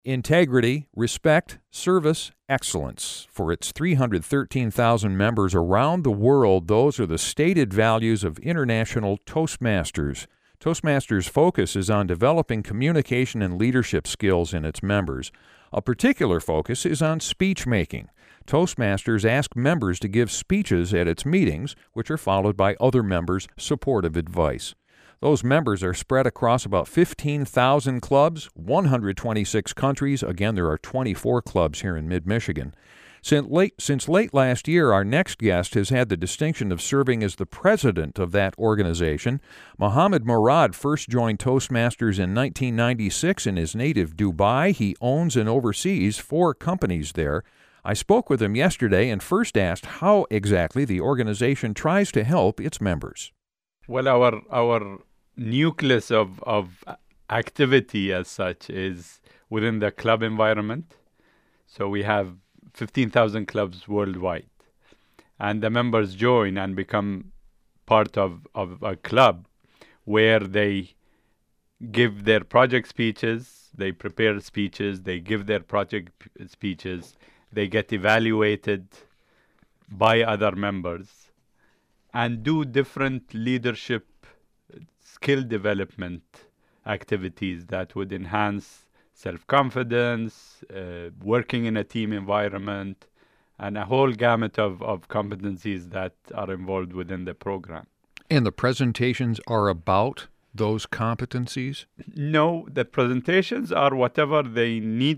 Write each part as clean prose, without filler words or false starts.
Integrity, respect, service, excellence. For its 313,000 members around the world, those are the stated values of International Toastmasters. Toastmasters' focus is on developing communication and leadership skills in its members. A particular focus is on speech making. Toastmasters ask members to give speeches at its meetings, which are followed by other members' supportive advice. Those members are spread across about 15,000 clubs, 126 countries. Again, there are 24 clubs here in mid-Michigan. Since late last year, our next guest has had the distinction of serving as the president of that organization. Mohammed Murad first joined Toastmasters in 1996 in his native Dubai. He owns and oversees 4 companies there. I spoke with him yesterday and first asked how exactly the organization tries to help its members. Well, our nucleus of activity as such is within the club environment. So we have 15,000 clubs worldwide. And the members join and become part of a club where they give their project speeches, they prepare speeches, they give their project speeches, they get evaluated by other members, and do different leadership skill development activities that would enhance self-confidence, working in a team environment, and a whole gamut of competencies that are involved within the program. And the presentations are about those competencies? No, the presentations are whatever they need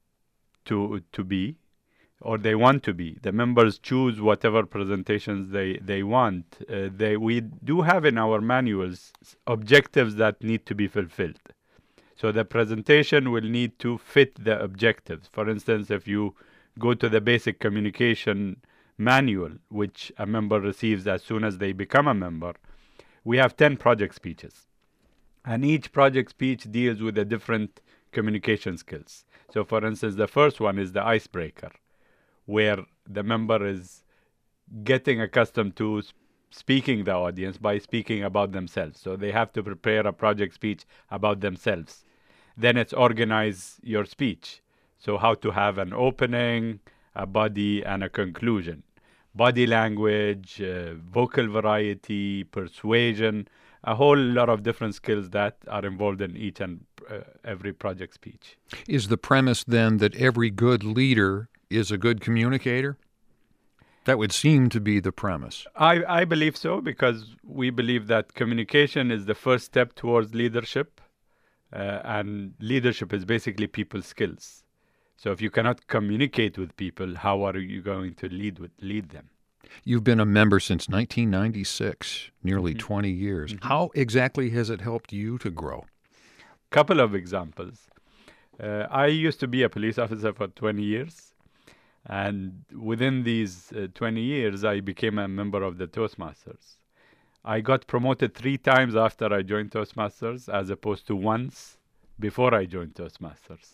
to be, or they want to be. The members choose whatever presentations they want. We do have in our manuals objectives that need to be fulfilled. So the presentation will need to fit the objectives. For instance, if you go to the basic communication manual, which a member receives as soon as they become a member, we have 10 project speeches. And each project speech deals with a different communication skills. So for instance, the first one is the icebreaker, where the member is getting accustomed to speaking the audience by speaking about themselves. So they have to prepare a project speech about themselves. Then it's organize your speech. So how to have an opening, a body, and a conclusion. Body language, vocal variety, persuasion, a whole lot of different skills that are involved in each and every project speech. Is the premise then that every good leader is a good communicator? That would seem to be the premise. I believe so, because we believe that communication is the first step towards leadership, and leadership is basically people's skills. So if you cannot communicate with people, how are you going to lead them? You've been a member since 1996, nearly 20 years. Mm-hmm. How exactly has it helped you to grow? Couple of examples. I used to be a police officer for 20 years. And within these 20 years, I became a member of the Toastmasters. I got promoted 3 times after I joined Toastmasters, as opposed to once before I joined Toastmasters.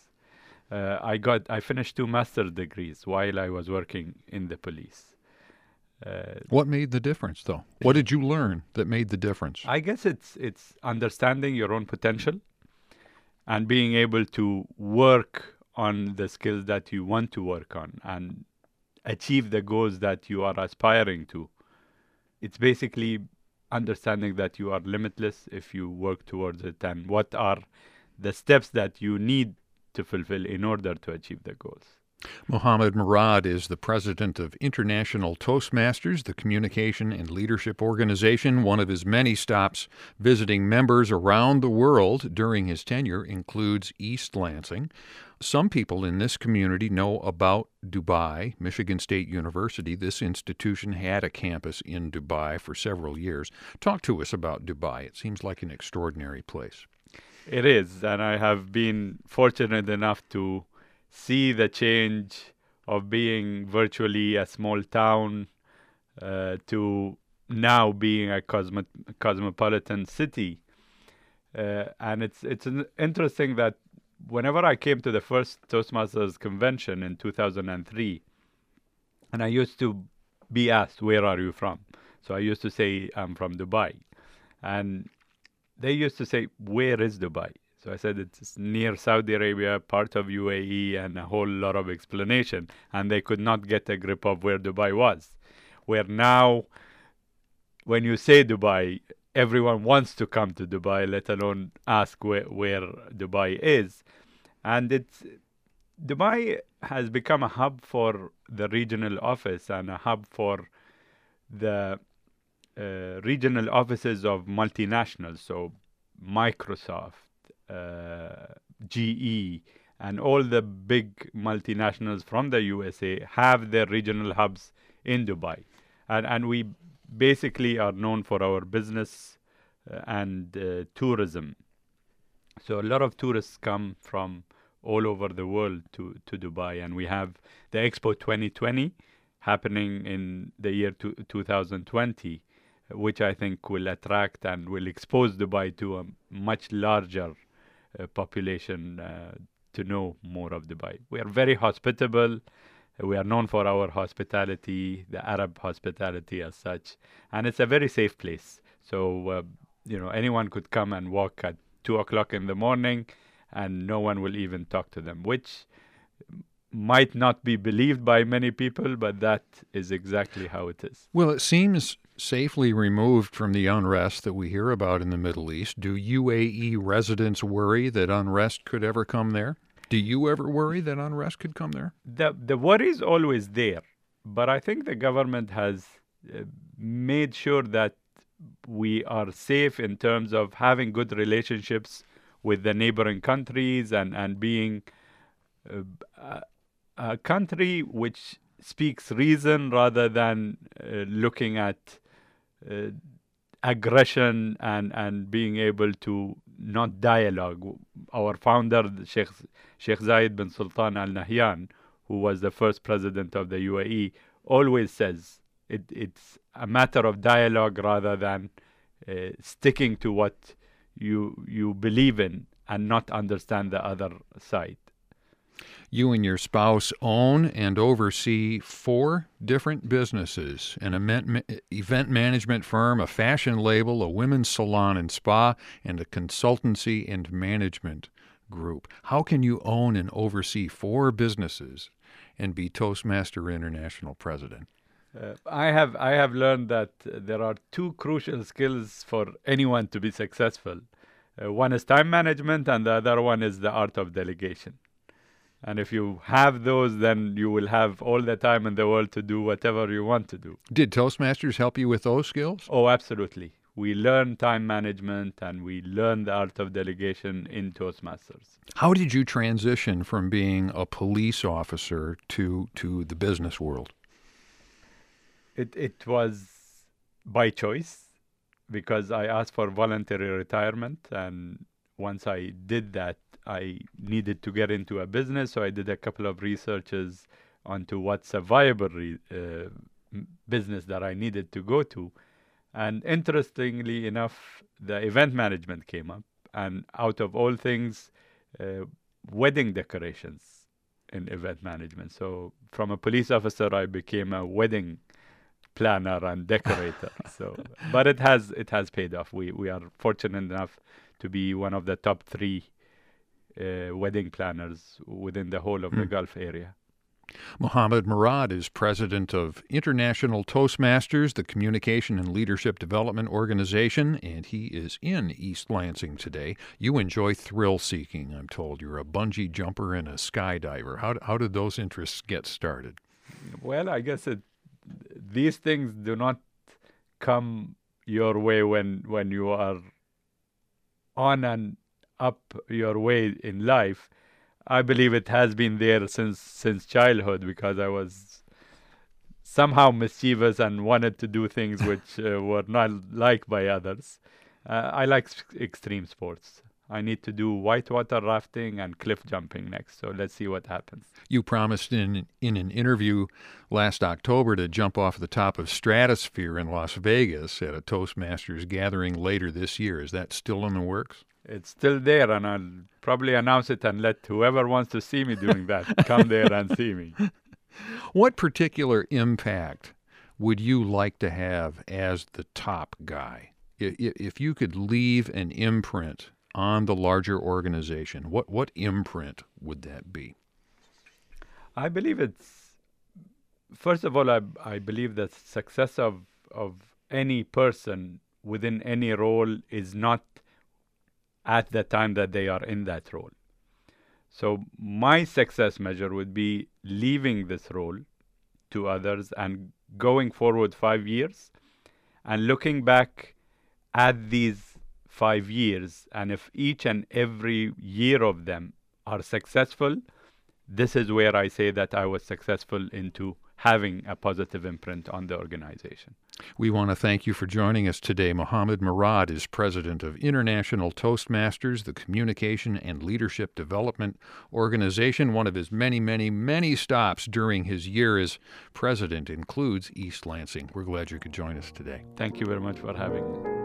I finished 2 master's degrees while I was working in the police. What made the difference, though? What did you learn that made the difference? I guess it's understanding your own potential and being able to work on the skills that you want to work on and achieve the goals that you are aspiring to. It's basically understanding that you are limitless if you work towards it, and what are the steps that you need to fulfill in order to achieve the goals. Mohammed Murad is the president of International Toastmasters, the communication and leadership organization. One of his many stops visiting members around the world during his tenure includes East Lansing. Some people in this community know about Dubai, Michigan State University. This institution had a campus in Dubai for several years. Talk to us about Dubai. It seems like an extraordinary place. It is, and I have been fortunate enough to see the change of being virtually a small town to now being a cosmopolitan city. And it's interesting that whenever I came to the first Toastmasters convention in 2003, and I used to be asked, "Where are you from?" So I used to say, "I'm from Dubai." And they used to say, "Where is Dubai?" So I said it's near Saudi Arabia, part of UAE, and a whole lot of explanation. And they could not get a grip of where Dubai was. Where now, when you say Dubai, everyone wants to come to Dubai, let alone ask where Dubai is. And Dubai has become a hub for the regional office and a hub for the regional offices of multinationals. So Microsoft, GE, and all the big multinationals from the USA have their regional hubs in Dubai. And we basically are known for our business and tourism. So a lot of tourists come from all over the world to Dubai. And we have the Expo 2020 happening in the year 2020, which I think will attract and will expose Dubai to a much larger population to know more of Dubai. We are very hospitable. We are known for our hospitality, the Arab hospitality as such, and it's a very safe place. So, anyone could come and walk at 2 o'clock in the morning and no one will even talk to them, which might not be believed by many people, but that is exactly how it is. Well, it seems safely removed from the unrest that we hear about in the Middle East. Do UAE residents worry that unrest could ever come there? Do you ever worry that unrest could come there? The worry is always there, but I think the government has made sure that we are safe in terms of having good relationships with the neighboring countries and being a country which speaks reason rather than looking at aggression and being able to not dialogue. Our founder, Sheikh Zayed bin Sultan Al Nahyan, who was the first president of the UAE, always says it's a matter of dialogue rather than sticking to what you believe in and not understand the other side. You and your spouse own and oversee 4 different businesses: an event management firm, a fashion label, a women's salon and spa, and a consultancy and management group. How can you own and oversee 4 businesses and be Toastmaster International president? I have learned that there are 2 crucial skills for anyone to be successful. One is time management, and the other one is the art of delegation. And if you have those, then you will have all the time in the world to do whatever you want to do. Did Toastmasters help you with those skills? Oh, absolutely. We learn time management and we learn the art of delegation in Toastmasters. How did you transition from being a police officer to the business world? It was by choice because I asked for voluntary retirement, and once I did that, I needed to get into a business, so I did a couple of researches onto what's a viable business that I needed to go to. And interestingly enough, the event management came up, and out of all things, wedding decorations in event management. So from a police officer, I became a wedding planner and decorator. But it has paid off. We are fortunate enough to be one of the top 3 wedding planners within the whole of the Gulf area. Mohammed Murad is president of International Toastmasters, the communication and leadership development organization, and he is in East Lansing today. You enjoy thrill-seeking, I'm told. You're a bungee jumper and a skydiver. How did those interests get started? Well, I guess these things do not come your way when you are on and up your way in life. I believe it has been there since childhood because I was somehow mischievous and wanted to do things which were not liked by others. I like extreme sports. I need to do whitewater rafting and cliff jumping next, so let's see what happens. You promised in an interview last October to jump off the top of Stratosphere in Las Vegas at a Toastmasters gathering later this year. Is that still in the works? It's still there, and I'll probably announce it and let whoever wants to see me doing that come there and see me. What particular impact would you like to have as the top guy? If you could leave an imprint on the larger organization? What imprint would that be? I believe first of all, I believe that success of any person within any role is not at the time that they are in that role. So my success measure would be leaving this role to others and going forward 5 years and looking back at these 5 years, and if each and every year of them are successful, this is where I say that I was successful into having a positive imprint on the organization. We want to thank you for joining us today. Mohammad Murad is president of International Toastmasters, the communication and leadership development organization. One of his many, many, many stops during his year as president includes East Lansing. We're glad you could join us today. Thank you very much for having me.